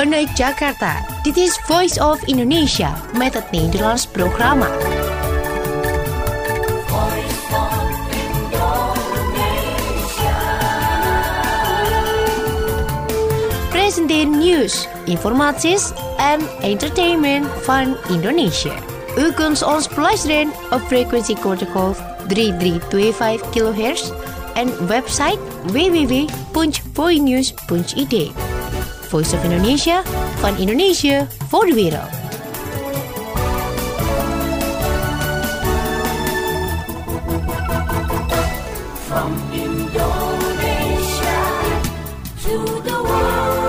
Vanuit Jakarta, dit is Voice of Indonesia met het Nederlands programma. Presenteer nieuws, informaties en entertainment van Indonesia. U kunt ons beluisteren op frequentie kortegolf 3325 kHz en website www.voinews.id. Voice of Indonesia, van Indonesië voor de wereld. From Indonesia to the world.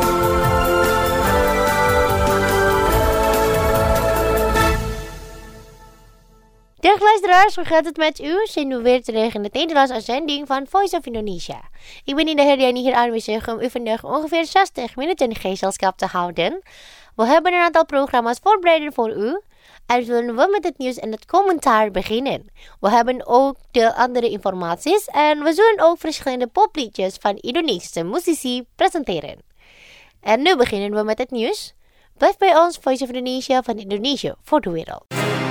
Dag luisteraars, hoe gaat het met u? Zijn we weer terug in de Nederlandse uitzending van Voice of Indonesia. Ik ben Indah Herdiani hier aanwezig om u vandaag ongeveer 60 minuten in gezelschap te houden. We hebben een aantal programma's voorbereid voor u. En zullen we met het nieuws en het commentaar beginnen. We hebben ook de andere informaties en we zullen ook verschillende popliedjes van Indonesische muzici presenteren. En nu beginnen we met het nieuws. Blijf bij ons, Voice of Indonesia van Indonesië voor de wereld.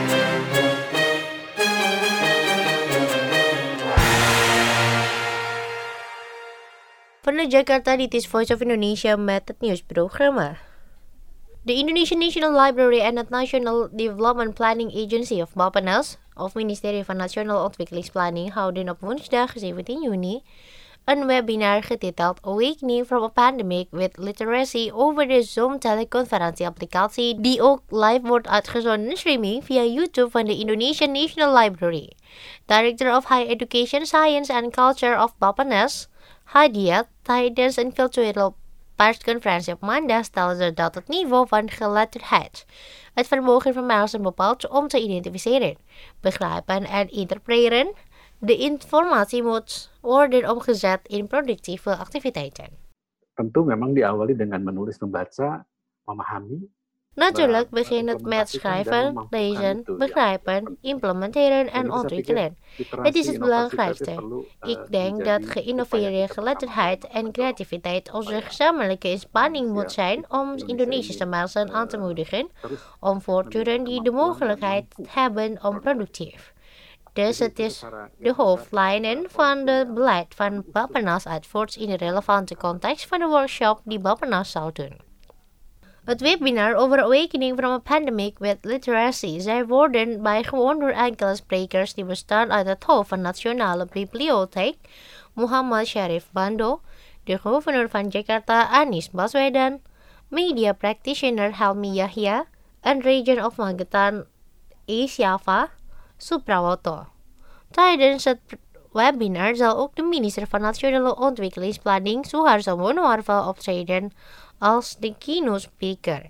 Vanuit Jakarta, dit is Voice of Indonesia met het nieuwsprogramma. De Indonesian National Library en het National Development Planning Agency of Bappenas, of Ministerie van Nationale Ontwikkelingsplanning, houden op woensdag 17 juni een webinar getiteld Awakening from a Pandemic with Literacy over de Zoom teleconferentieapplicatie die ook live wordt uitgezonden streaming via YouTube van de Indonesian National Library. Director of Higher Education, Science and Culture of Bappenas, Hadiat, tijdens een virtuele persconferentie op maandag stelde ze dat het niveau van geletterdheid het vermogen van mensen bepaalt om te identificeren, begrijpen en interpreteren. De informatie moet worden omgezet in productieve activiteiten. Tentu memang diawali dengan menulis, membaca, memahami. Natuurlijk begint het met schrijven, lezen, begrijpen, implementeren en ontwikkelen. Het is het belangrijkste. Ik denk dat geïnnoveerde geletterdheid en creativiteit onze gezamenlijke inspanning moet zijn om Indonesische mensen aan te moedigen om voortdurend die de mogelijkheid hebben om productief. Dus het is de hoofdlijnen van het beleid van Bappenas uitvoert in de relevante context van de workshop die Bappenas zou doen. Het webinar over Awakening from a Pandemic with Literacy zij worden bijgewoond door enkele sprekers die bestaan uit het hoofd van Nationale Bibliotheek, Muhammad Syarif Bando, de gouverneur van Jakarta, Anies Baswedan, media practitioner Helmi Yahya en Region of Magetan, East Java, Suprawoto. Tijdens het webinar zal ook de minister van Nationale Ontwikkelingsplanning, Suharto Monoarfa, optreden als de keynote speaker.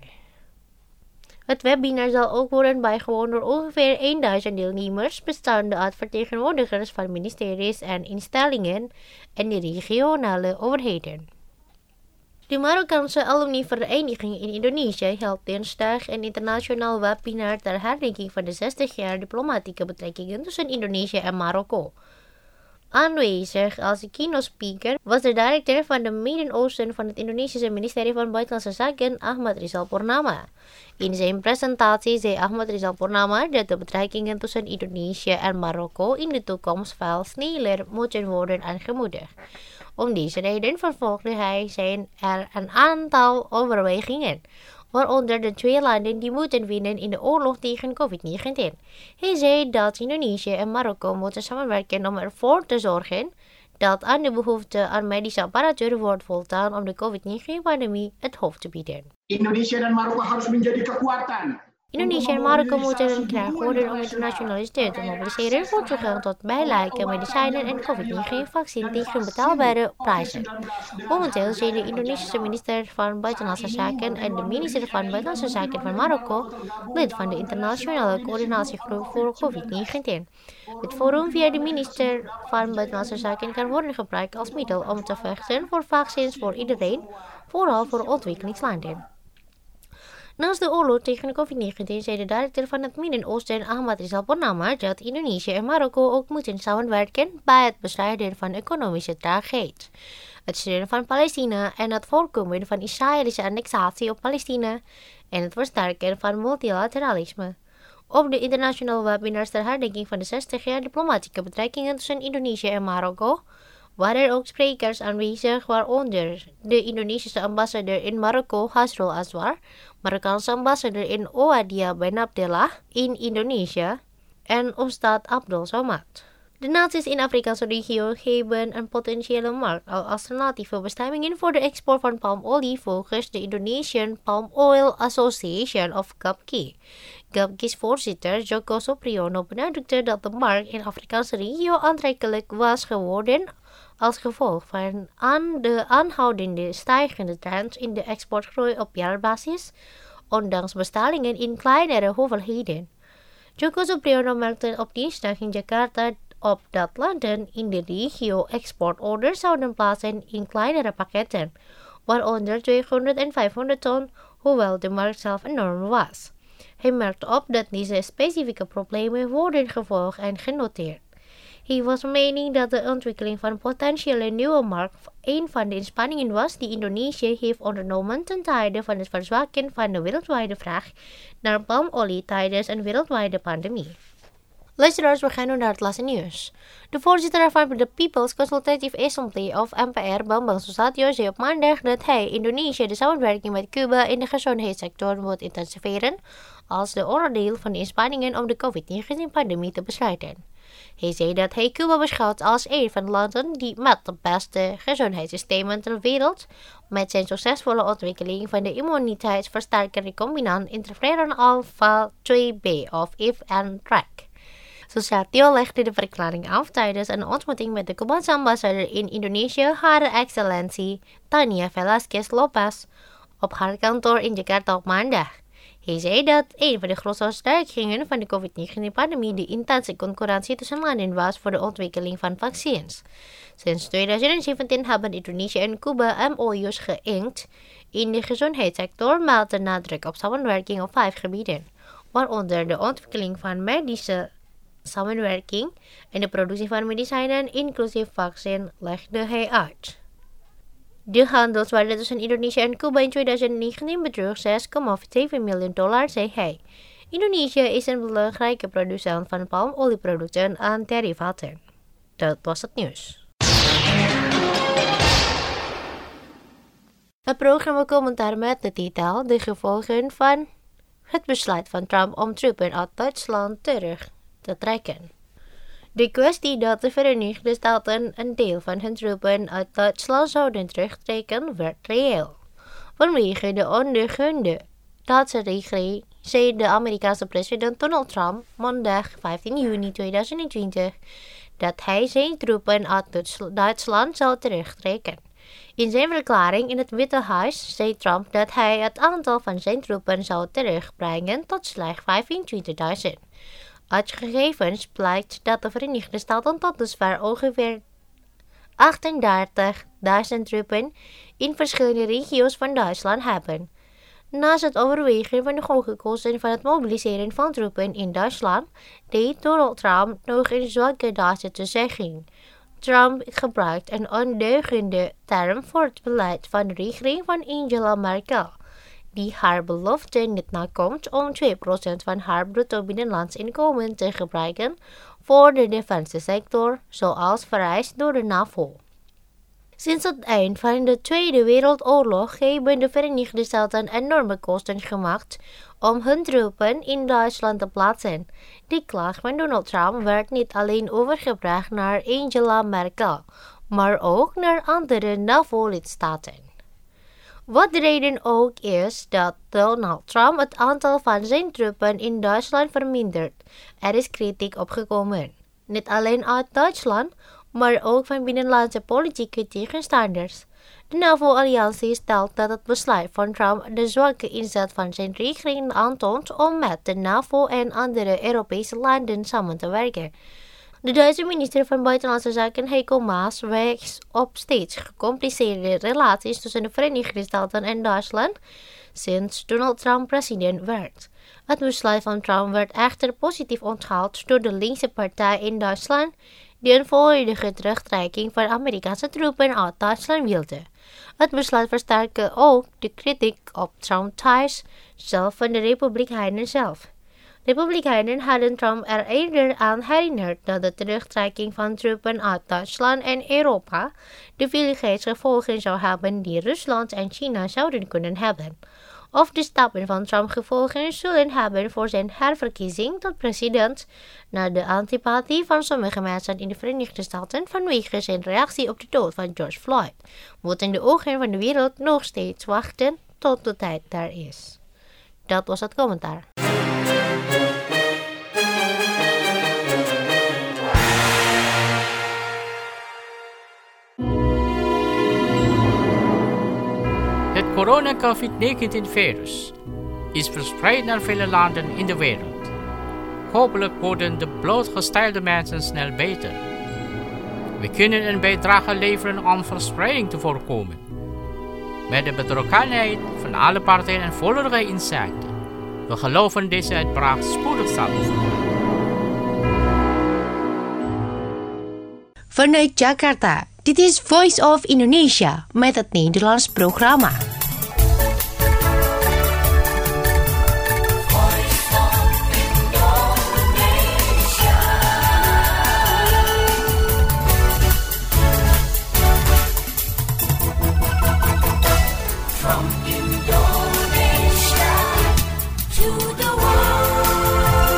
Het webinar zal ook worden bijgewoond door ongeveer 1000 deelnemers, bestaande uit vertegenwoordigers van ministeries en instellingen en de regionale overheden. De Marokkaanse Alumni-vereniging in Indonesië hield dinsdag een internationaal webinar ter herdenking van de 60 jaar diplomatieke betrekkingen tussen Indonesië en Marokko. Aanwezig als keynote speaker was de directeur van de Midden-Oosten van het Indonesische ministerie van Buitenlandse Zaken, Ahmad Rizal Purnama. In zijn presentatie zei Ahmad Rizal Purnama dat de betrekkingen tussen Indonesië en Marokko in de toekomst veel sneller moeten worden aangemoedigd. Om deze reden vervolgde hij zijn er een aantal overwegingen, waaronder de twee landen die moeten winnen in de oorlog tegen COVID-19. Hij zei dat Indonesië en Marokko moeten samenwerken om ervoor te zorgen dat aan de behoefte aan medische apparatuur wordt voldaan om de COVID-19-pandemie het hoofd te bieden. Indonesia dan Marokko harus menjadi kekuatan. Indonesië en Marokko moeten een kracht worden om internationale steun te mobiliseren voor toegang tot bijlijke medicijnen en COVID-19-vaccin tegen betaalbare prijzen. Momenteel zijn de Indonesische minister van Buitenlandse Zaken en de minister van Buitenlandse Zaken van Marokko lid van de internationale coördinatiegroep voor COVID-19. Het forum via de minister van Buitenlandse Zaken kan worden gebruikt als middel om te vechten voor vaccins voor iedereen, vooral voor ontwikkelingslanden. Naast de oorlog tegen COVID-19 zei de directeur van het Midden-Oosten, Ahmad Rizal Purnama, dat Indonesië en Marokko ook moeten samenwerken bij het bestrijden van economische traagheid. het steunen van Palestina en het voorkomen van Israëlische annexatie op Palestina en het versterken van multilateralisme. Op de internationale webinars ter herdenking van de 60 jaar diplomatieke betrekkingen tussen Indonesië en Marokko waren ook sprekers aanwezig, waaronder de Indonesische ambassadeur in Marokko Hasrul Aswar, Marokkaanse ambassadeur in Oadia Ben Abdullah in Indonesië en Ustad Abdul Somad. De naties in de Afrikaanse regio hebben een potentiële markt als alternatieve bestemmingen voor de export van palmolie volgens de Indonesian Palm Oil Association of GAPKI. GAPKI's voorzitter Joko Supriyono benadrukte dat de markt in de Afrikaanse regio aantrekkelijk was geworden als gevolg van de aanhoudende stijgende trend in de exportgroei op jaarbasis, ondanks bestellingen in kleinere hoeveelheden. Joko Supriyono merkte op dinsdag in Jakarta op dat landen in de regio exportorders zouden plaatsen in kleinere pakketten, waaronder 200 en 500 ton, hoewel de markt zelf enorm was. Hij merkte op dat deze specifieke problemen worden gevolgd en genoteerd. Hij was van mening dat de ontwikkeling van een potentiële nieuwe markt een van de inspanningen was die Indonesië heeft ondernomen ten tijde van het verzwakken van de wereldwijde vraag naar palmolie tijdens een wereldwijde pandemie. Luisteraars, we gaan nu naar het laatste nieuws. De voorzitter van de People's Consultative Assembly of NPR, Bambang Susatyo, zei op maandag dat hij Indonesië de samenwerking met Cuba in de gezondheidssector moet intensiveren als de onderdeel van de inspanningen om de COVID-19-pandemie te bestrijden. Hij zei dat hij Cuba beschouwt als een van de landen die met de beste gezondheidssystemen ter wereld, met zijn succesvolle ontwikkeling van de immuniteitsversterker recombinant interferon alpha 2b of IF-N-TRAC. Susatyo legde de verklaring af tijdens een ontmoeting met de Cubaanse ambassadeur in Indonesië, Haar Excellentie Tania Velasquez Lopez, op haar kantoor in Jakarta op maandag. Hij zei dat een van de grootste versterkingen van de COVID-19-pandemie de intense concurrentie tussen landen was voor de ontwikkeling van vaccins. Sinds 2017 hebben Indonesië en Cuba MOU's geïnkt in de gezondheidssector met de nadruk op samenwerking op 5 gebieden, waaronder de ontwikkeling van medische samenwerking en de productie van medicijnen, inclusief vaccin, legde hij uit. De handelswaarde tussen Indonesië en Cuba in 2019 bedroeg $6,7 miljoen, zei hij. Indonesië is een belangrijke producent van palmolieproducten en derivaten. Dat was het nieuws. Het programma commentaar met de titel De gevolgen van het besluit van Trump om troepen uit Duitsland terug te trekken. De kwestie dat de Verenigde Staten een deel van hun troepen uit Duitsland zouden terugtrekken werd reëel. Vanwege de ondergunde Duitse regering zei de Amerikaanse president Donald Trump maandag 15 juni 2020 dat hij zijn troepen uit Duitsland zou terugtrekken. In zijn verklaring in het Witte Huis zei Trump dat hij het aantal van zijn troepen zou terugbrengen tot slechts 25.000. Uit gegevens blijkt dat de Verenigde Staten tot dusver ongeveer 38.000 troepen in verschillende regio's van Duitsland hebben. Naast het overwegen van de hoge kosten van het mobiliseren van troepen in Duitsland, deed Donald Trump nog een zwakke daad te zeggen. Trump gebruikt een ondeugende term voor het beleid van de regering van Angela Merkel, die haar belofte niet nakomt om 2% van haar bruto binnenlands inkomen te gebruiken voor de defensiesector, zoals vereist door de NAVO. Sinds het eind van de Tweede Wereldoorlog hebben de Verenigde Staten enorme kosten gemaakt om hun troepen in Duitsland te plaatsen. Die klacht van Donald Trump werd niet alleen overgebracht naar Angela Merkel, maar ook naar andere NAVO-lidstaten. Wat de reden ook is dat Donald Trump het aantal van zijn troepen in Duitsland vermindert, er is kritiek opgekomen. Niet alleen uit Duitsland, maar ook van binnenlandse politieke tegenstanders. De NAVO-alliantie stelt dat het besluit van Trump de zwakke inzet van zijn regering aantoont om met de NAVO en andere Europese landen samen te werken. De Duitse minister van Buitenlandse Zaken Heiko Maas wijst op steeds gecompliceerde relaties tussen de Verenigde Staten en Duitsland sinds Donald Trump president werd. Het besluit van Trump werd echter positief onthaald door de linkse partij in Duitsland, die een volledige terugtrekking van Amerikaanse troepen uit Duitsland wilde. Het besluit versterkte ook de kritiek op Trump thuis, zelf van de Republikeinen zelf. Republikeinen hadden Trump er eerder aan herinnerd dat de terugtrekking van troepen uit Duitsland en Europa de veiligheidsgevolgen zou hebben die Rusland en China zouden kunnen hebben. Of de stappen van Trump gevolgen zullen hebben voor zijn herverkiezing tot president, na de antipathie van sommige mensen in de Verenigde Staten vanwege zijn reactie op de dood van George Floyd, moeten de ogen van de wereld nog steeds wachten tot de tijd daar is. Dat was het commentaar. Het corona-COVID-19-virus is verspreid naar vele landen in de wereld. Hopelijk worden de blootgestelde mensen snel beter. We kunnen een bijdrage leveren om verspreiding te voorkomen. Met de betrokkenheid van alle partijen en volledige inzichten. We geloven deze uitbraak spoedig zal overgaan. Vanuit Jakarta, dit is Voice of Indonesia met het Nederlands programma. From Indonesia to the world.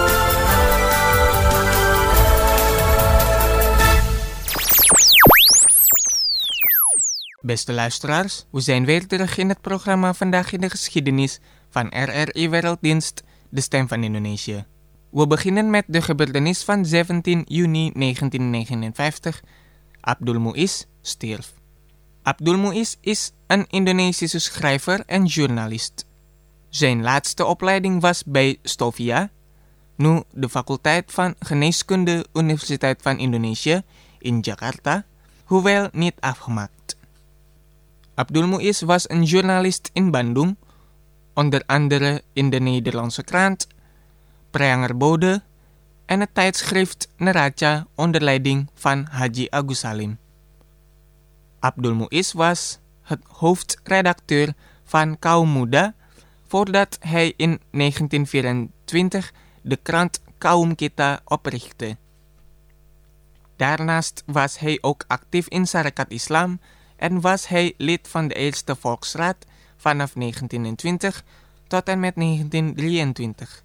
Beste luisteraars, we zijn weer terug in het programma Vandaag in de Geschiedenis van RRI Werelddienst, de Stem van Indonesië. We beginnen met de gebeurtenis van 17 juni 1959. Abdul Muiz stierf. Abdul Muiz is een Indonesische schrijver en journalist. Zijn laatste opleiding was bij Stovia, nu de faculteit van Geneeskunde Universiteit van Indonesië in Jakarta, hoewel niet afgemaakt. Abdul Muiz was een journalist in Bandung, onder andere in de Nederlandse krant, Preanger Bode en het tijdschrift Neraca onder leiding van Haji Agus Salim. Abdul Muiz was het hoofdredacteur van Kaum Muda voordat hij in 1924 de krant Kaum Kita oprichtte. Daarnaast was hij ook actief in Sarekat Islam en was hij lid van de Eerste Volksraad vanaf 1920 tot en met 1923.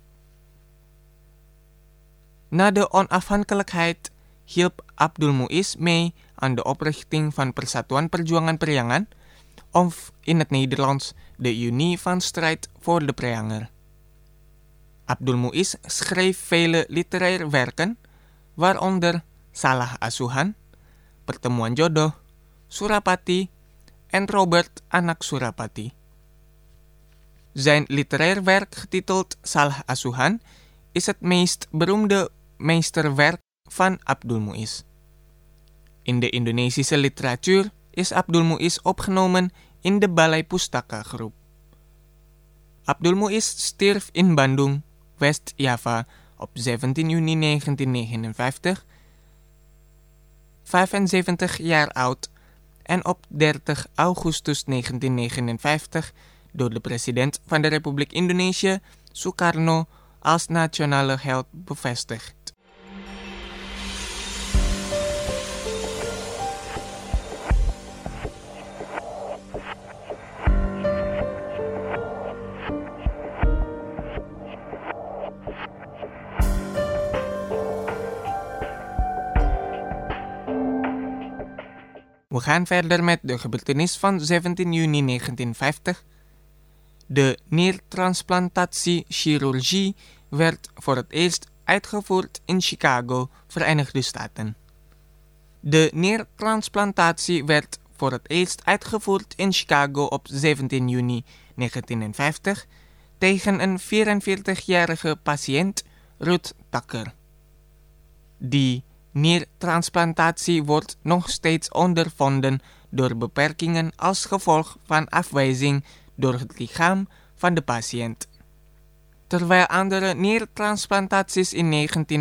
Na de onafhankelijkheid hielp Abdul Muiz mee aan de oprichting van Persatuan Perjuangan Priangan, of in het Nederlands de Unie van Strijd voor de Prianger. Abdul Muiz schreef vele literaire werken, waaronder Salah Asuhan, Pertemuan Jodoh, Surapati en Robert Anak Surapati. Zijn literair werk getiteld Salah Asuhan is het meest beroemde meesterwerk van Abdul Muiz. In de Indonesische literatuur is Abdul Muiz opgenomen in de Balai Pustaka groep. Abdul Muiz stierf in Bandung, West-Java op 17 juni 1959, 75 jaar oud, en op 30 augustus 1959 door de president van de Republiek Indonesië, Sukarno, als nationale held bevestigd. We gaan verder met de gebeurtenis van 17 juni 1950. De niertransplantatie-chirurgie werd voor het eerst uitgevoerd in Chicago, Verenigde Staten. De niertransplantatie werd voor het eerst uitgevoerd in Chicago op 17 juni 1950 tegen een 44-jarige patiënt, Ruth Tucker. Die niertransplantatie wordt nog steeds ondervonden door beperkingen als gevolg van afwijzing door het lichaam van de patiënt. terwijl andere niertransplantaties in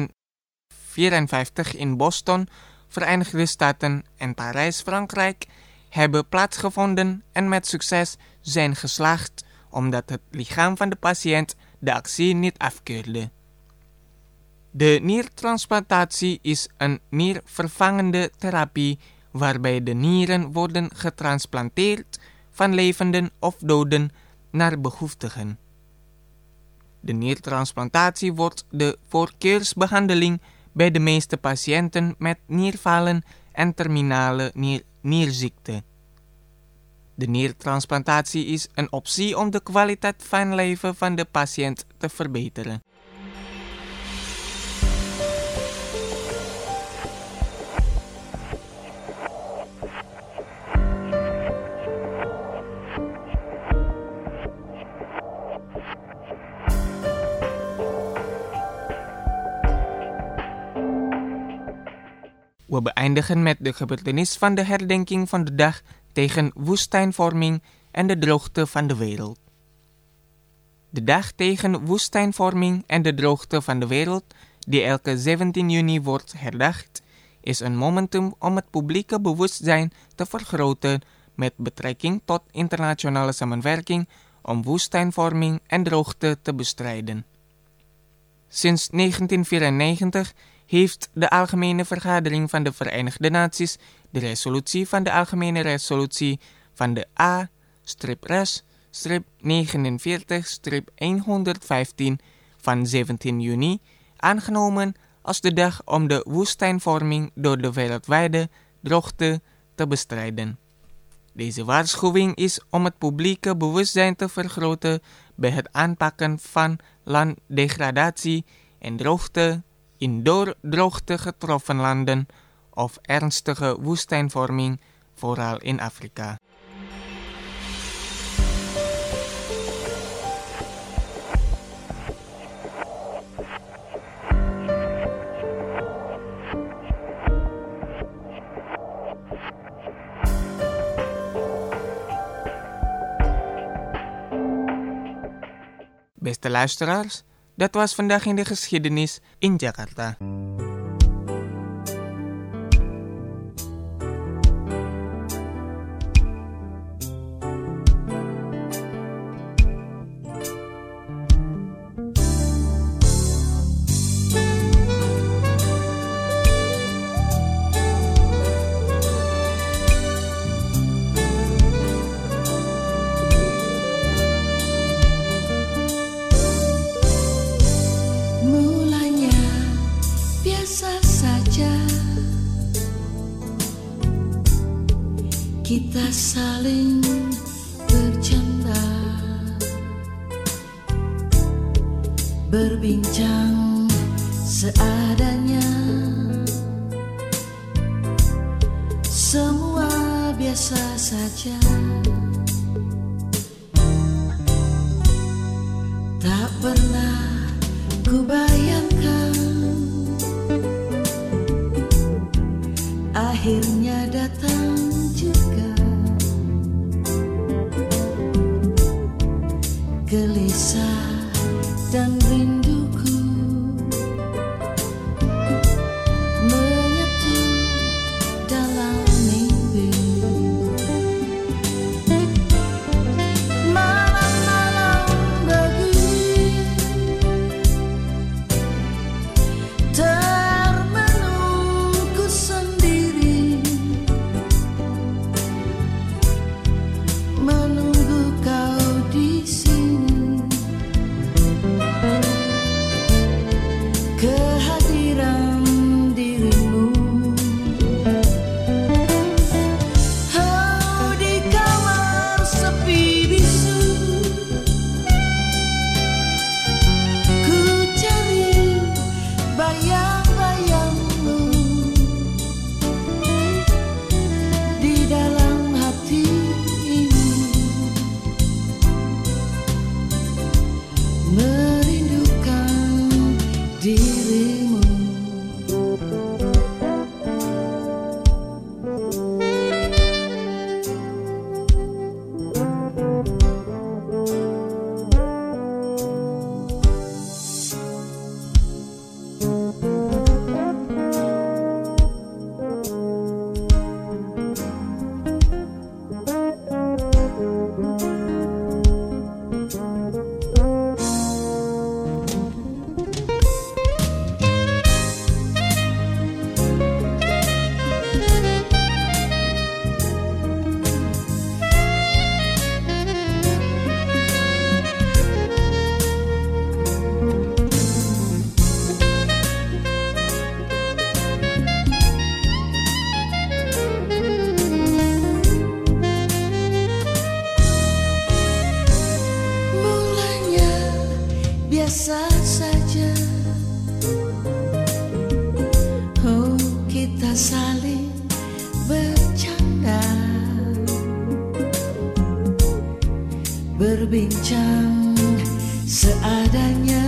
1954 in Boston, Verenigde Staten en Parijs, Frankrijk, hebben plaatsgevonden en met succes zijn geslaagd omdat het lichaam van de patiënt de actie niet afkeurde. De niertransplantatie is een niervervangende therapie waarbij de nieren worden getransplanteerd van levenden of doden naar behoeftigen. De niertransplantatie wordt de voorkeursbehandeling bij de meeste patiënten met nierfalen en terminale nierziekte. De niertransplantatie is een optie om de kwaliteit van leven van de patiënt te verbeteren. We beëindigen met de gebeurtenis van de herdenking van de dag tegen woestijnvorming en de droogte van de wereld. De dag tegen woestijnvorming en de droogte van de wereld, die elke 17 juni wordt herdacht, is een momentum om het publieke bewustzijn te vergroten met betrekking tot internationale samenwerking om woestijnvorming en droogte te bestrijden. Sinds 1994 heeft de Algemene Vergadering van de Verenigde Naties de resolutie van de Algemene Resolutie van de A-res-49-115 van 17 juni aangenomen als de dag om de woestijnvorming door de wereldwijde droogte te bestrijden. Deze waarschuwing is om het publieke bewustzijn te vergroten bij het aanpakken van landdegradatie en droogte in door droogte getroffen landen of ernstige woestijnvorming, vooral in Afrika. Beste luisteraars, dat was vandaag in de geschiedenis in Jakarta. Kita saling bercanda, berbincang seadanya. Semua biasa saja, tak pernah kubayangkan akhirnya datang juga gelisah dan rinduku menyatu dalam mimpi. Malam-malam begini termenungku sendiri kita saling bercanda, berbincang seadanya.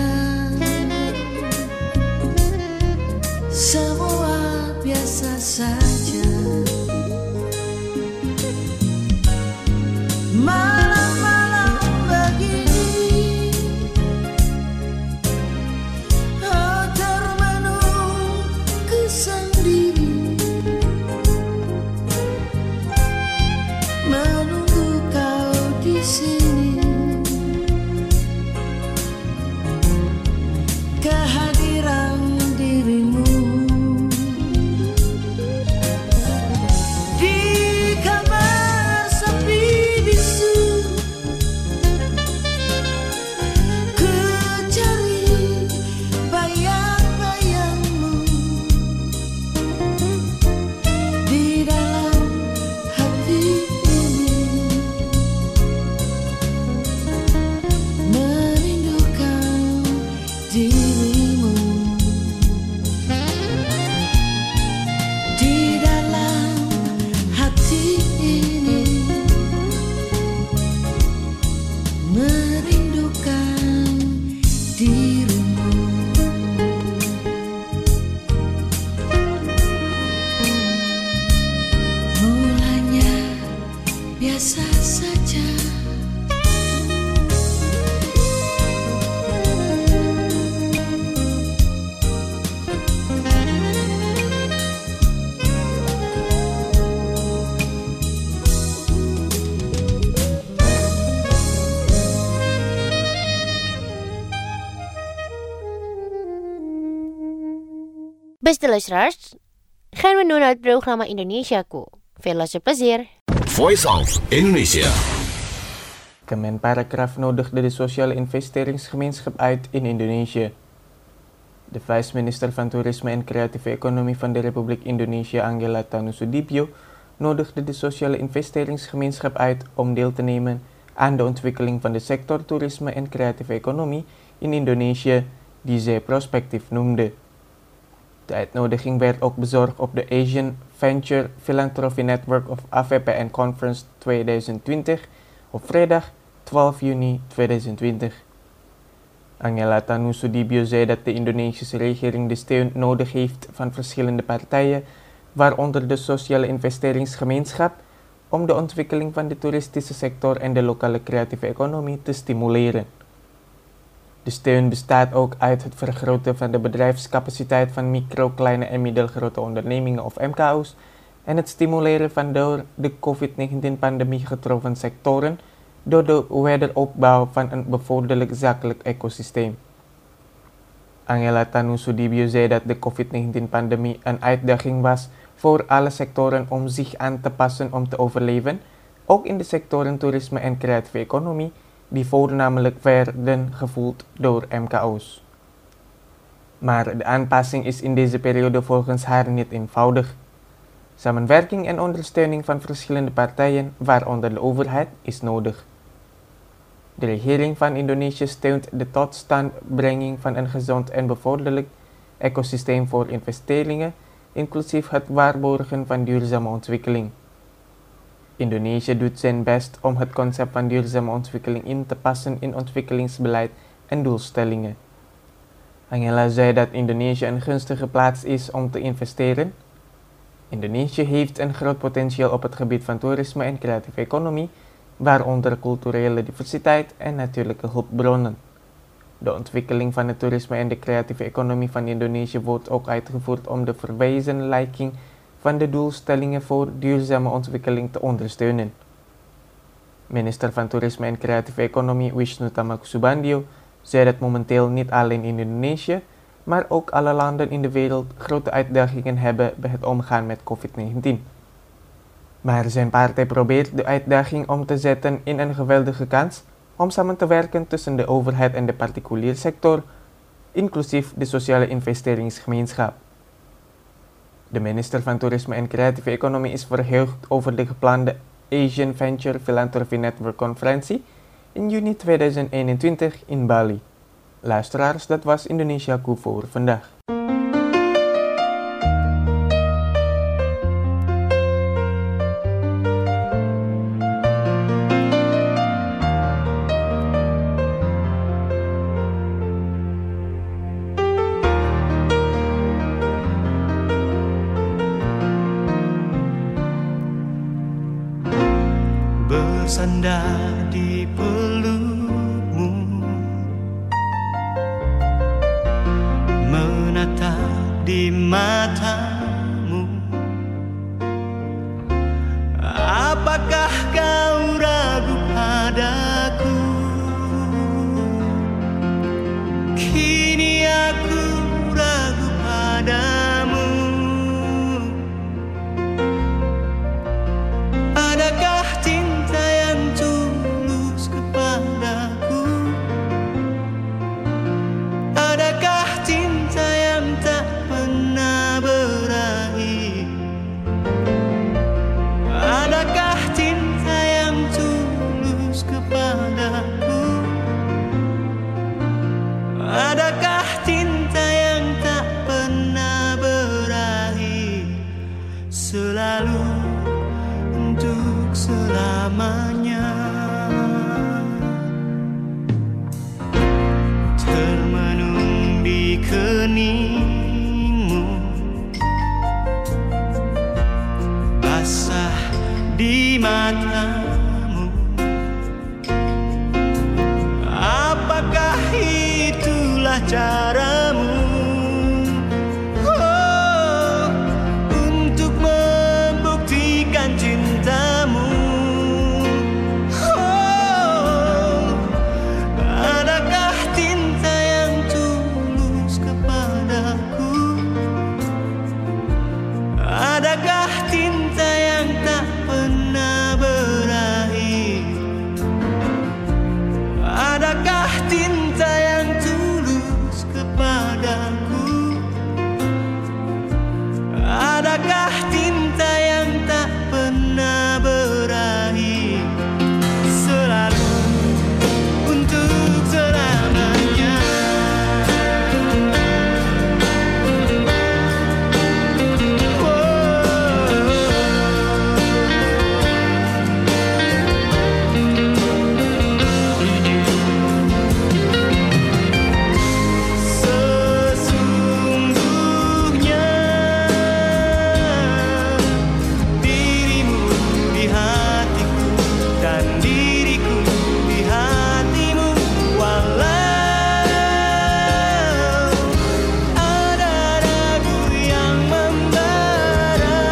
Semua biasa saja. Malam-malam begini, termenung sendiri, menunggu kau di sini. Kehadiran dirimu di kamar sepi bisu, ku cari bayang-bayangmu di dalam hati ini, merindukan dirimu di dalam hati ini, merindukan dirimu. Mulanya biasa saja, Beste luisteraars, gaan we nu naar het programma Indonesiaku. Veel luisterplezier. Voice of Indonesia. Kemenparekraf nodigde de sociale investeringsgemeenschap uit in Indonesië. De vice-minister van Toerisme en Creatieve Economie van de Republiek Indonesië, Angela Tanu Sudibyo, nodigde de sociale investeringsgemeenschap uit om deel te nemen aan de ontwikkeling van de sector toerisme en creatieve economie in Indonesië, die zij prospectief noemde. De uitnodiging werd ook bezorgd op de Asian Venture Philanthropy Network of AVPN Conference 2020 op vrijdag 12 juni 2020. Angela Tanu Sudibyo zei dat de Indonesische regering de steun nodig heeft van verschillende partijen, waaronder de sociale investeringsgemeenschap, om de ontwikkeling van de toeristische sector en de lokale creatieve economie te stimuleren. De steun bestaat ook uit het vergroten van de bedrijfscapaciteit van micro, kleine en middelgrote ondernemingen of MKO's en het stimuleren van door de COVID-19-pandemie getroffen sectoren door de wederopbouw van een bevorderlijk zakelijk ecosysteem. Angela Tanu Sudibyo zei dat de COVID-19-pandemie een uitdaging was voor alle sectoren om zich aan te passen om te overleven, ook in de sectoren toerisme en creatieve economie, die voornamelijk werden gevoeld door MKO's. Maar de aanpassing is in deze periode volgens haar niet eenvoudig. Samenwerking en ondersteuning van verschillende partijen, waaronder de overheid, is nodig. De regering van Indonesië steunt de totstandbrenging van een gezond en bevorderlijk ecosysteem voor investeringen, inclusief het waarborgen van duurzame ontwikkeling. Indonesië doet zijn best om het concept van duurzame ontwikkeling in te passen in ontwikkelingsbeleid en doelstellingen. Angela zei dat Indonesië een gunstige plaats is om te investeren. Indonesië heeft een groot potentieel op het gebied van toerisme en creatieve economie, waaronder culturele diversiteit en natuurlijke hulpbronnen. De ontwikkeling van het toerisme en de creatieve economie van Indonesië wordt ook uitgevoerd om de verwezenlijking van de doelstellingen voor duurzame ontwikkeling te ondersteunen. Minister van Toerisme en Creatieve Economie Wisnu Tamakusubandyo zei dat momenteel niet alleen in Indonesië, maar ook alle landen in de wereld grote uitdagingen hebben bij het omgaan met COVID-19. Maar zijn partij probeert de uitdaging om te zetten in een geweldige kans om samen te werken tussen de overheid en de particuliere sector, inclusief de sociale investeringsgemeenschap. De minister van Toerisme en Creatieve Economie is verheugd over de geplande Asian Venture Philanthropy Network conferentie in juni 2021 in Bali. Luisteraars, dat was Indonesiaku voor vandaag. bersandar di pelukmu, menatap di matamu. Apakah kau ragu padaku? Kini aku ragu padamu. Adakah cinta yang tulus kepadaku? Adakah cinta yang tak pernah berakhir? Adakah cinta yang tulus kepadaku? Adakah cinta yang tak pernah berakhir, selalu untuk selamanya? Termenung di keningmu, basah di matamu. Apakah itulah caramu untuk membuktikan cintamu? Adakah cinta yang tulus kepadaku? Adakah cinta yang tak pernah berakhir? Adakah cinta yang tulus kepadaku? Adakah cinta yang tak pernah berakhir, selalu untuk selamanya? Sesungguhnya dirimu di hatiku dan diriku di hatimu, walau ada ragu yang membara,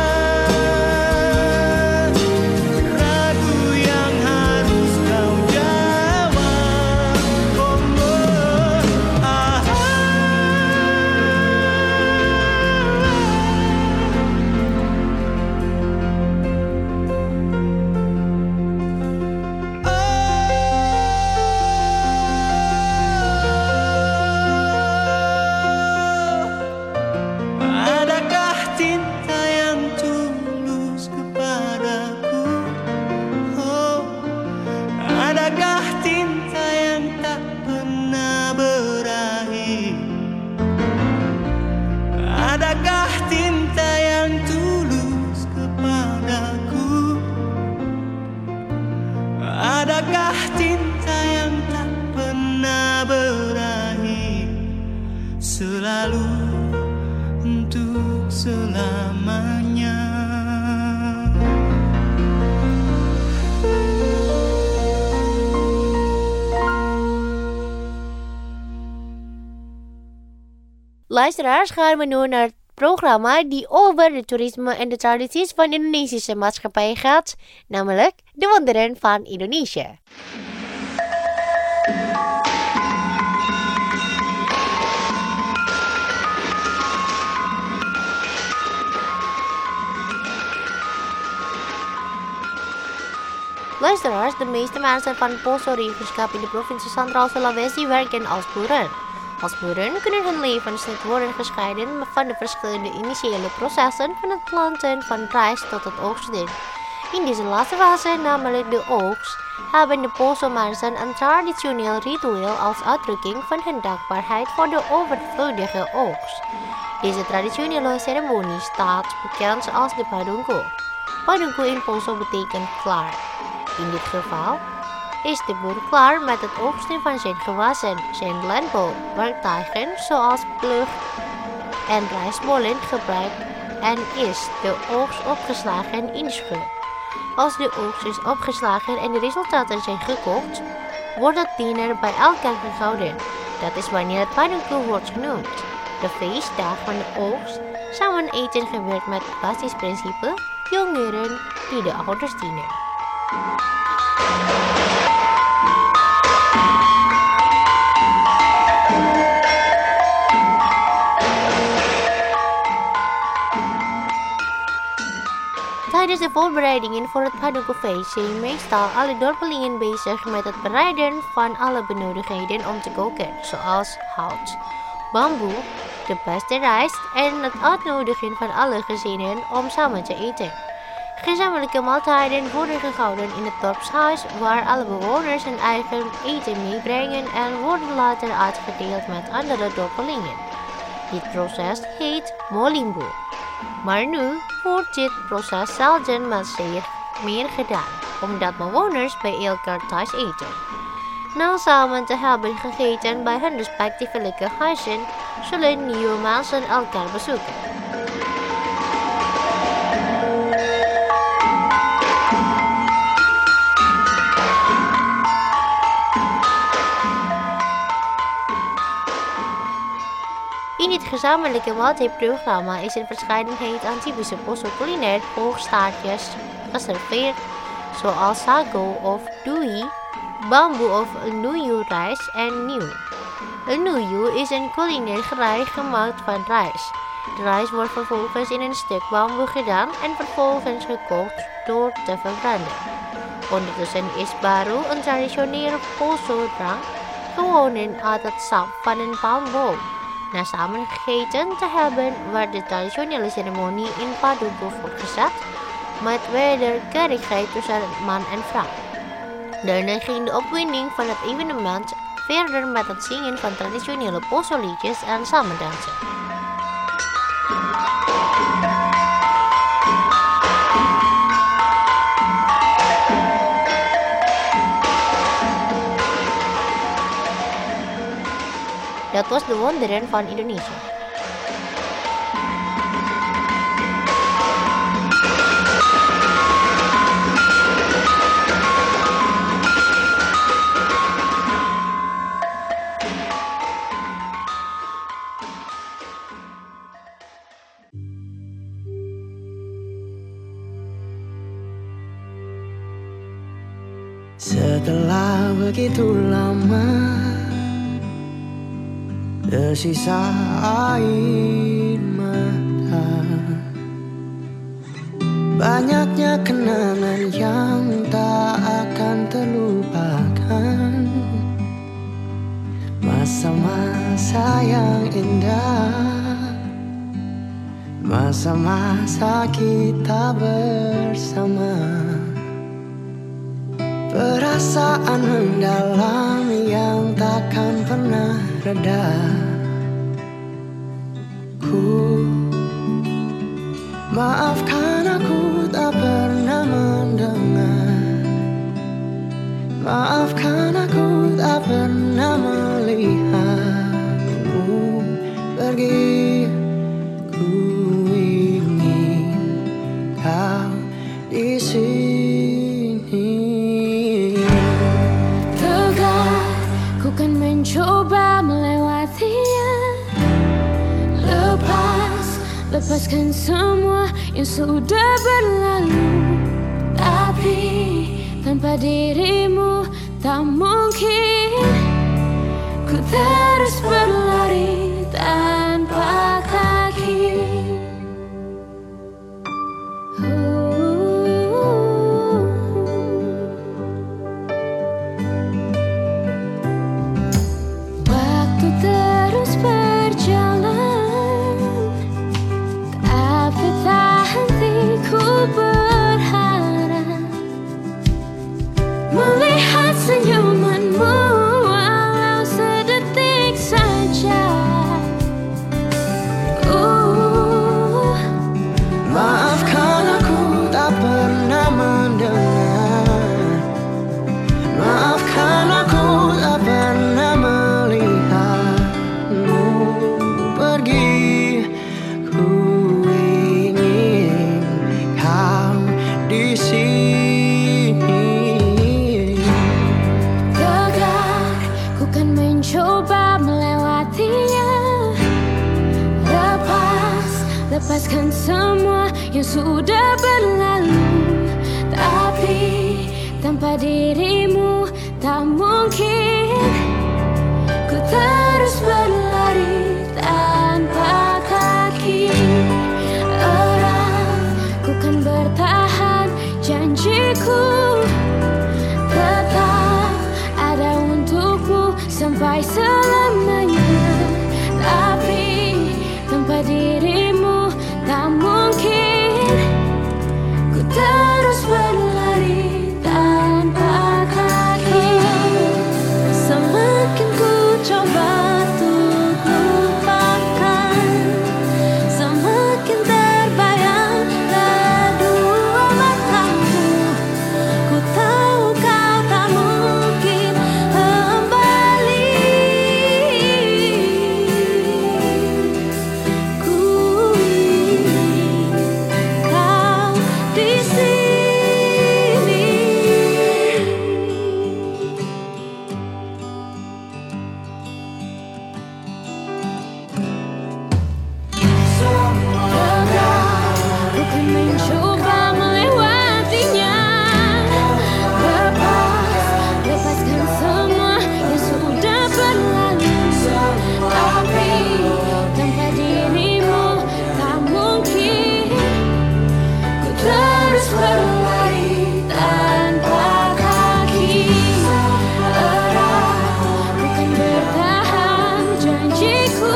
ragu yang harus kau jawab. Adakah cinta yang tulus kepadaku? Adakah cinta yang tak pernah berakhir? Adakah cinta yang tulus kepadaku? Adakah cinta yang tak pernah berakhir, selalu untuk selamanya? Luisteraars, gaan we nu naar het programma die over de toerisme en de tradities van de Indonesische maatschappij gaat, namelijk De Wonderen van Indonesië. Luisteraars, de meeste mensen van Poso-Regenschap in de provincie Centraal Sulawesi werken als boeren. Als boeren kunnen hun levens niet worden gescheiden van de verschillende initiële processen van het planten van rijst tot het oogsten. In deze laatste fase, namelijk de oogst, hebben de Poso-mensen een traditioneel ritueel als uitdrukking van hun dankbaarheid voor de overvloedige oogst. Deze traditionele ceremonie staat bekend als de Padungku. Padungku in Poso betekent klaar. In dit geval is de boer klaar met het oogsten van zijn gewassen, zijn landbouwwerktuigen zoals plug en rijstbollen gebruikt en is de oogst opgeslagen in de schuur. Als de oogst is opgeslagen en de resultaten zijn gekocht, wordt het diner bij elkaar gehouden. Dat is wanneer het padoekoe wordt genoemd. De feestdag van de oogst, samen eten gebeurt met het basisprincipe jongeren die de ouders dienen. Tijdens de voorbereidingen voor het padoekoefeest zijn meestal alle dorpelingen bezig met het bereiden van alle benodigdheden om te koken, zoals hout, bamboe, de beste rijst en het uitnodigen van alle gezinnen om samen te eten. Gezamenlijke maaltijden worden gehouden in het dorpshuis, waar alle bewoners hun eigen eten meebrengen en worden later uitgedeeld met andere dorpelingen. Dit proces heet molimbo. Maar nu wordt dit proces zelden meer gedaan, omdat bewoners bij elkaar thuis eten. Na samen te hebben gegeten bij hun respectievelijke huizen, zullen nieuwe mensen elkaar bezoeken. In dit gezamenlijke maaltijdprogramma is een verscheidenheid aan typische Poso culinair hoogstaartjes geserveerd, zoals sago of dui, bamboe of nuyu rijst en nieuw. Een nuyu is een culinair gerecht gemaakt van rijst. De rijst wordt vervolgens in een stuk bamboe gedaan en vervolgens gekookt door te verbranden. Ondertussen is baru een traditionele Poso drank, gewonnen uit het sap van een palmboom. Na samen gegeten te hebben, werd de traditionele ceremonie in padoekoe voortgezet met wederkerigheid tussen man en vrouw. Daarna ging de opwinding van het evenement verder met het zingen van traditionele Poso liedjes en samendansen. Dat was de wonderen van Indonesië. Setelah begitu lama tersisa air mata, banyaknya kenangan yang tak akan terlupakan, masa-masa yang indah, masa-masa kita bersama. Perasaan mendalam yang takkan pernah reda. Maafkan aku tak pernah mendengar, maafkan aku tak pernah melihatmu pergi. Ku ingin kau di sini. Ku kan mencoba melewatinya, lepaskan semua yang sudah berlalu. Tapi tanpa dirimu tak mungkin ku terus berlari tanpa kaki. lepaskan semua yang sudah berlalu. Tapi tanpa dirimu tak mungkin ku terus berlari tanpa kaki. Ku kan bertahan, janjiku tetap ada untukmu sampai selamanya. Tapi tanpa dirimu tak mungkin ku terus berlari tanpa kaki. Semakin ku coba untuk lupakan, semakin terbayang kedua matamu. Ku tahu kau tak mungkin kembali. Ku ingin kau di sini. Ku kan mencoba melewatinya. Lepaskan semua yang sudah berlalu. Tapi tanpa dirimu tak mungkin ku terus berlari tanpa kaki. Ku kan bertahan, janjiku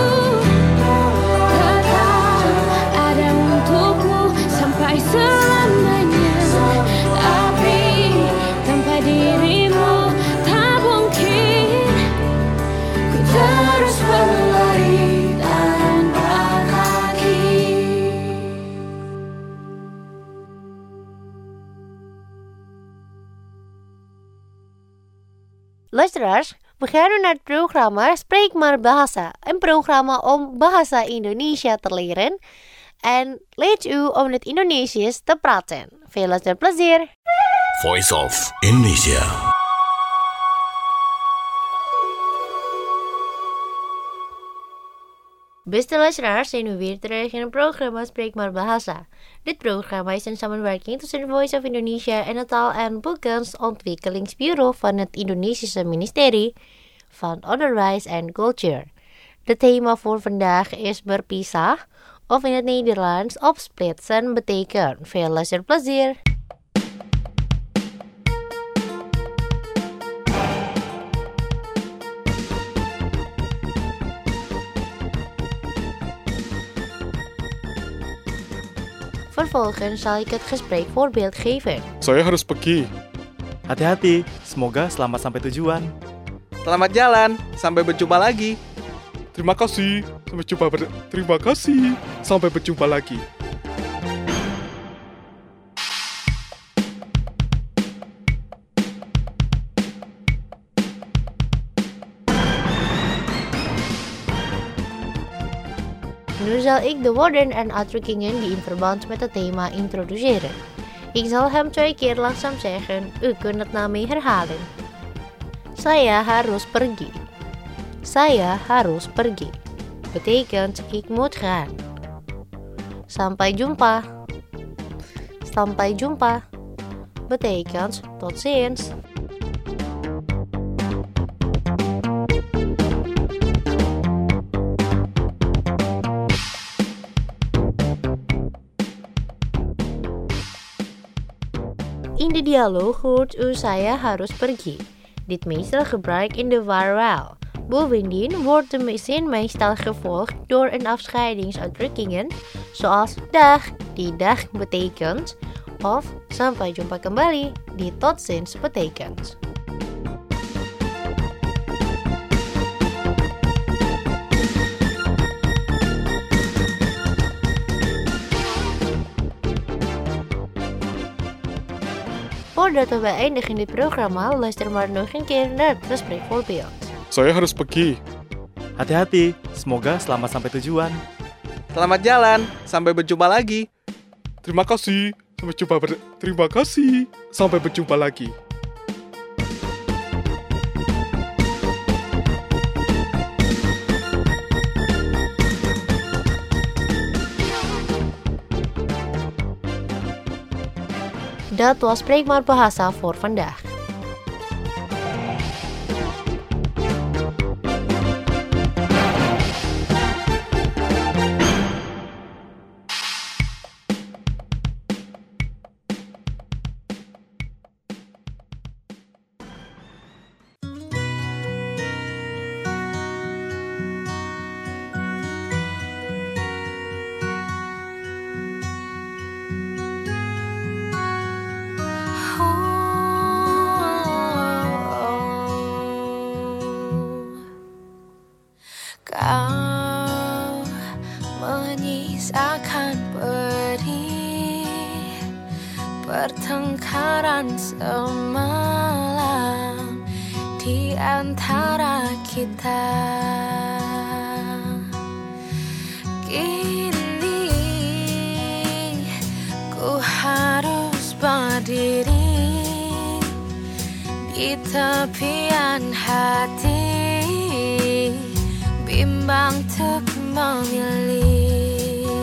tetap ada untukmu sampai selamanya. Tapi tanpa dirimu tak mungkin ku terus berlari tanpa kaki. Luisteraars, we gaan nu naar het programma Spreek maar Bahasa. Een programma om bahasa Indonesia te leren en leert u om het Indonesisch te praten. Veel luisterplezier! Voice of Indonesia. Beste luisteraars, zijn we weer terug in het programma Spreek maar Bahasa. Dit programma is een samenwerking tussen de Voice of Indonesia en het Taal- en Boekkunstontwikkelingsbureau van het Indonesische ministerie van Onderwijs en Cultuur. Het thema voor vandaag is berpisah, of in het Nederlands opsplitsen betekent. Veel luisterplezier! Vervolgens zal ik het gespreekvoorbeeld geven. Saya harus pergi. Hati-hati, semoga selamat sampai tujuan. Selamat jalan, sampai berjumpa lagi. Terima kasih, sampai berjumpa lagi. Nu zal ik de woorden en uitdrukkingen die in verband met het thema introduceren. Ik zal hem 2 keer langzaam zeggen, u kunt het na mij herhalen. Saya harus pergi. Saya harus pergi. Betekent ik moet gaan. Sampai jumpa. Sampai jumpa. Betekent tot ziens. In de dialoog hoort u saya harus pergi. Dit meestal gebruikt in de vaarwel. Bovendien wordt de zin meestal gevolgd door een afscheidingsuitdrukkingen zoals dag, die dag betekent, of sampai jumpa kembali, die tot ziens betekent. Voordat we beëindigen dit programma, luister maar nog een keer naar het gespreekvoorbeeld. Saya harus pergi. Hati-hati, semoga selamat sampai tujuan. Selamat jalan, sampai berjumpa lagi. Terima kasih, sampai berjumpa lagi. Dat was Spreekbaar Bahasa voor vandaag. Kau menyisakan pedih pertengkaran semalam di antara kita. Kini ku harus berdiri di tepian hati, bimbang untuk memilih.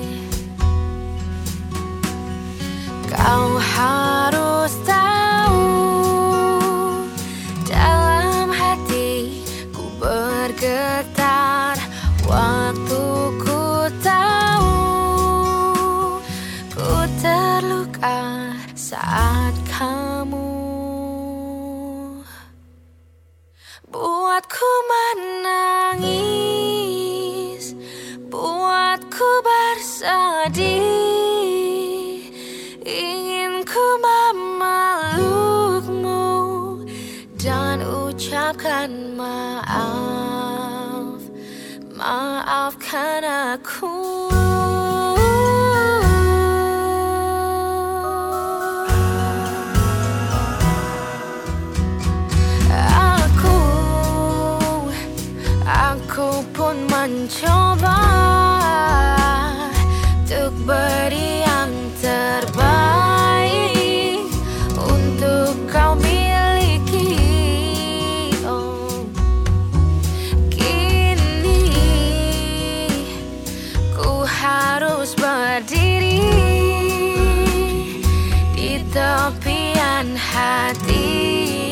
Kau harus tahu, dalam hati ku bergetar waktu ku tahu ku terluka saat kamu buatku menangis, buatku bersedih, ingin ku memelukmu dan ucapkan maaf, maafkan aku. Aku pun mencoba untuk beri yang terbaik untuk kau miliki. Oh, kini ku harus berdiri di tepian hati,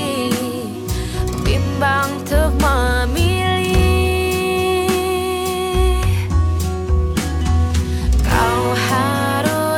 bimbang untuk memilih. Kau harus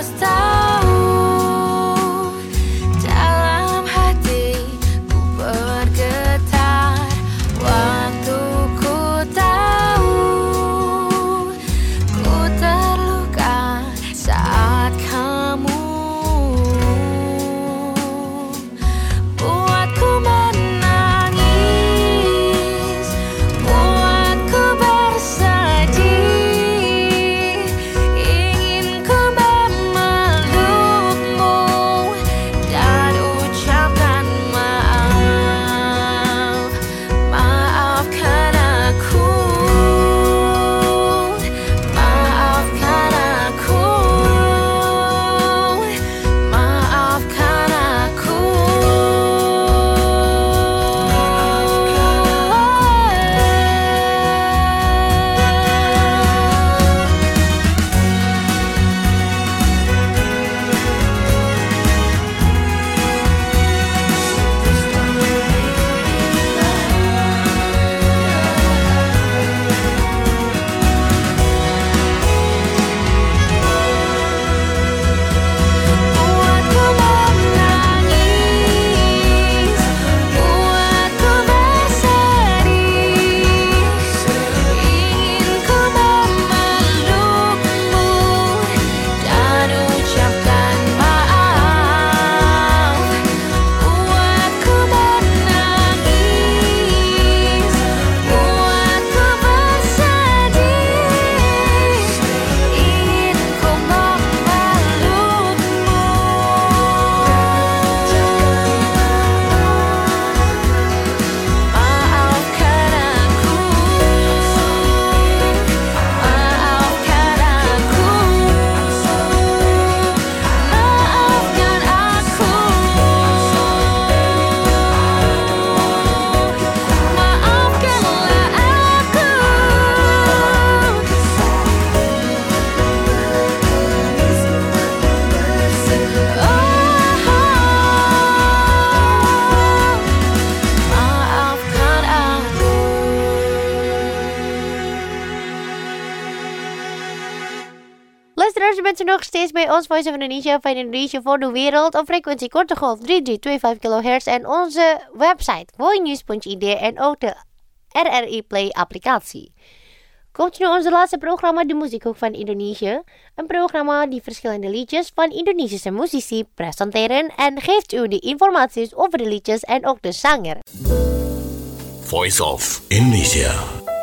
steeds bij ons Voice of Indonesia van Indonesia voor de wereld op frequentie korte golf 3325 kHz en onze website voinews.id en ook de RRI Play applicatie. Komt nu onze laatste programma De Muziekhoek van Indonesië. Een programma die verschillende liedjes van Indonesische muzici presenteren en geeft u de informaties over de liedjes en ook de zanger. Voice of Indonesia.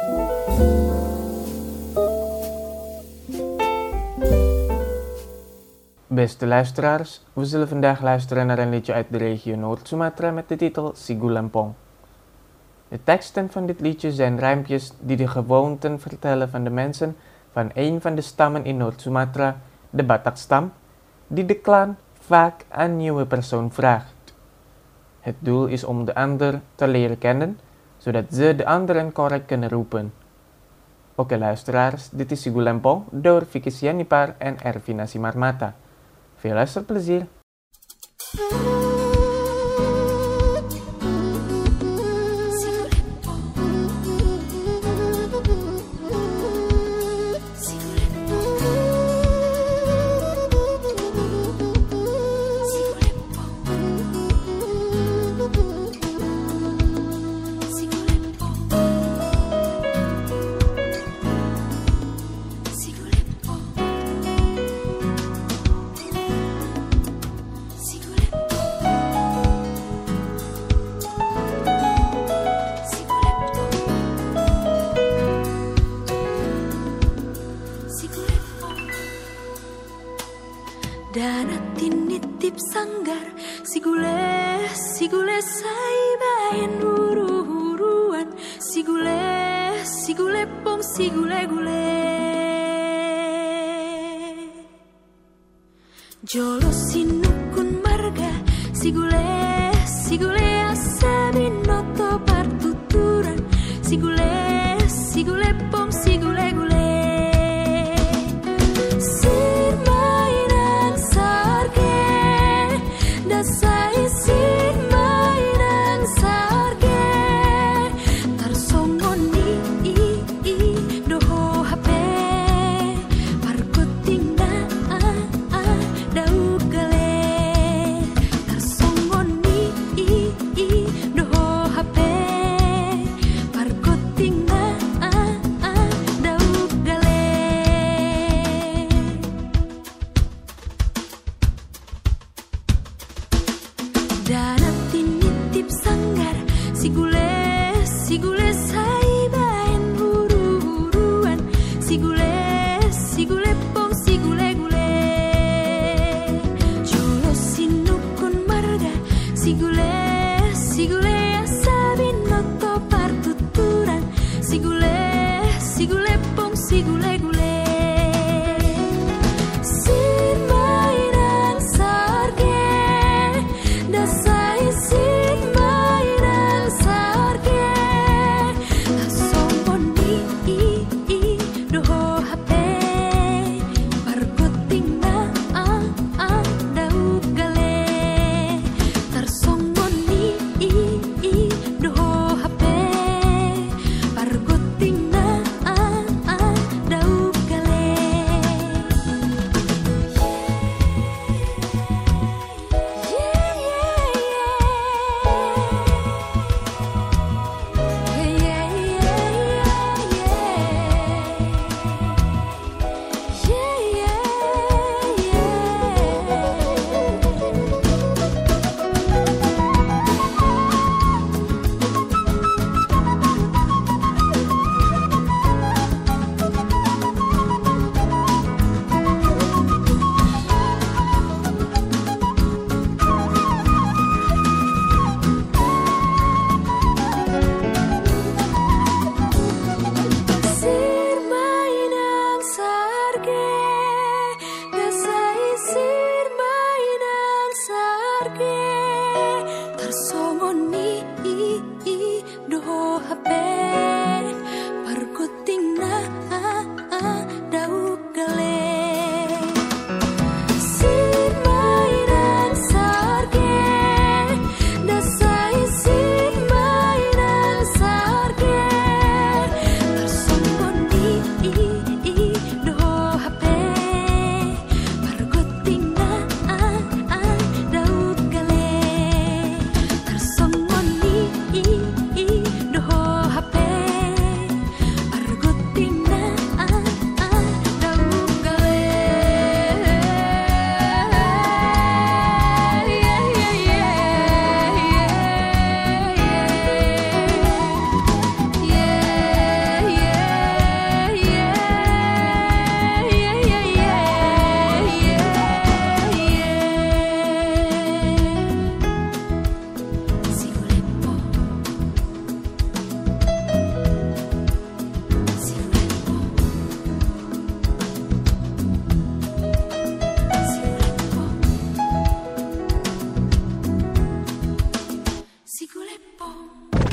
Beste luisteraars, we zullen vandaag luisteren naar een liedje uit de regio Noord-Sumatra met de titel Sigulempong. De teksten van dit liedje zijn rijmpjes die de gewoonten vertellen van de mensen van een van de stammen in Noord-Sumatra, de Batak-stam, die de clan vaak aan een nieuwe persoon vraagt. Het doel is om de ander te leren kennen, zodat ze de anderen correct kunnen roepen. Oké luisteraars, dit is Sigulempong door Vicky Sianipar en Ervina Simarmata. Veel luisterplezier! Danatin nitip sanggar sigule saibayan huru-huruan sigule pong sigule-gule jolo sinukun marga sigule asabinoto partuturan sigule pong sigule-gule Sir mainan sarge dasai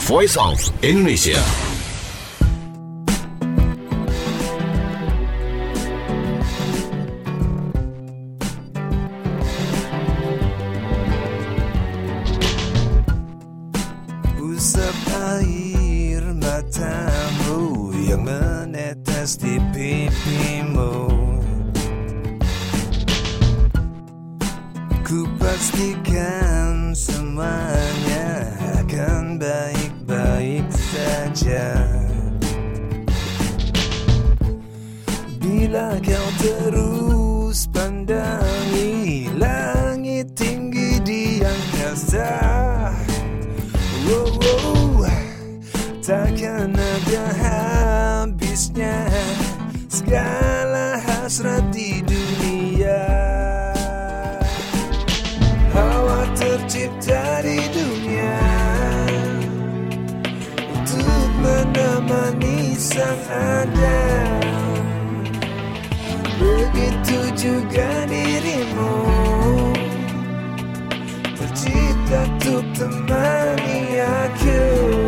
Voice of Indonesia. Usap air matamu yang menetes di pipimu. Ku pastikan semuanya akan baik-baik saja bila kau terus pandangi langit tinggi di angkasa. Takkan ada habisnya segala hasrat di dunia. Hawa tercipta di dunia untuk menemani sang Adam. Begitu juga dirimu tercipta untuk temani aku.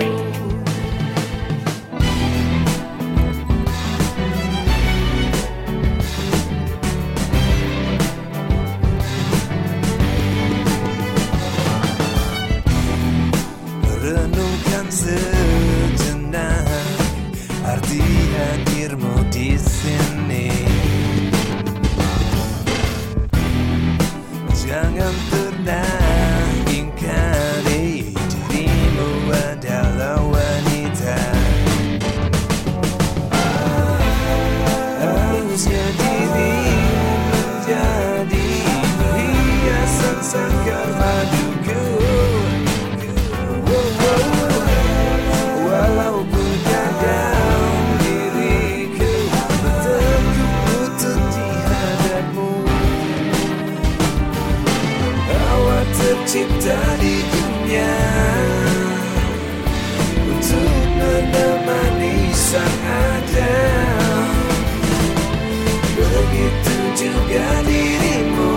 Renungkan sejenak arti hadirmu di sini. Jangan pernah ingkari dirimu adalah wanita. Harusnya dirimu menjadi hiasan sangkar maduku. Walaupun kadang diriku bertekuk lutut di hadapmu. Hawa tercipta di dunia untuk menemani sang Adam. Begitu juga dirimu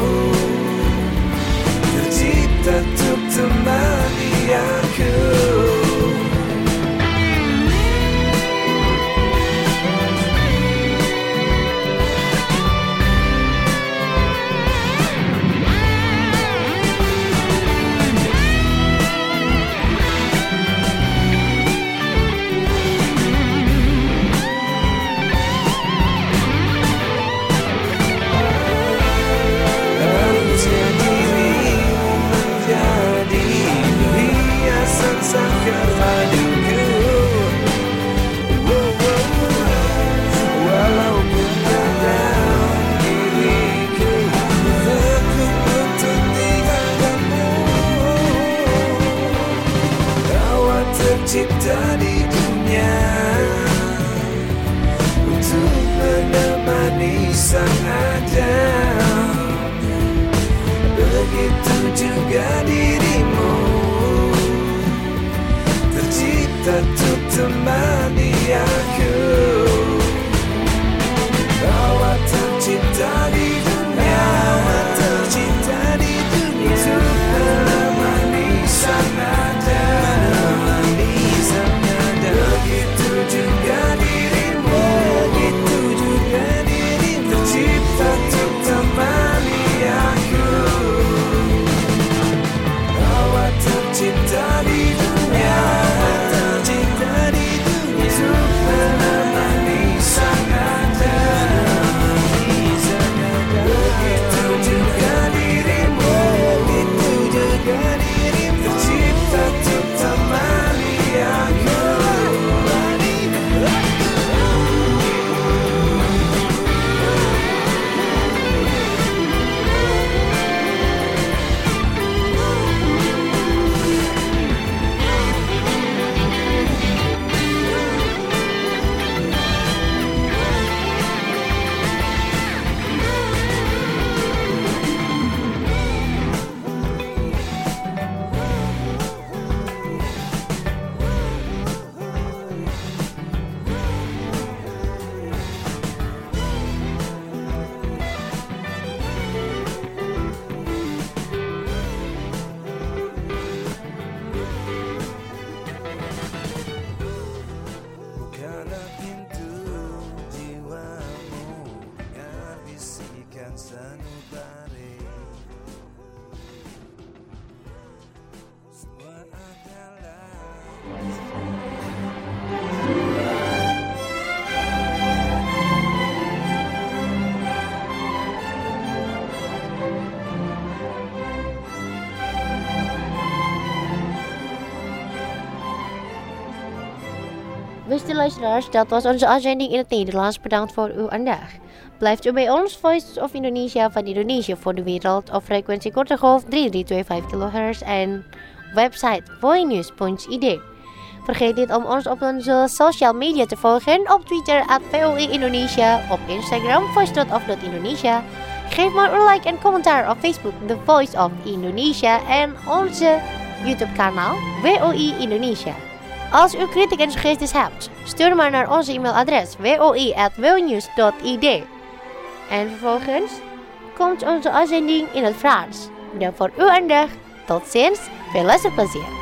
tercipta untuk temani aku. Beste luisteraars, dat was onze uitzending in het Nederlands. Bedankt voor uw aandacht. Blijft u bij ons, Voice of Indonesia van Indonesië voor de wereld op frequentie korte golf 3325 kHz en website voinews.id. Vergeet niet om ons op onze social media te volgen, op Twitter @VOE Indonesia, op Instagram voice.of.indonesia. Geef maar een like en commentaar op Facebook The Voice of Indonesia en onze YouTube kanaal WOI Indonesia. Als u kritiek en suggesties hebt, stuur maar naar onze e-mailadres woi@wonews.id. En vervolgens komt onze uitzending in het Frans. Bedankt voor uw aandacht. Tot ziens. Veel luisterplezier.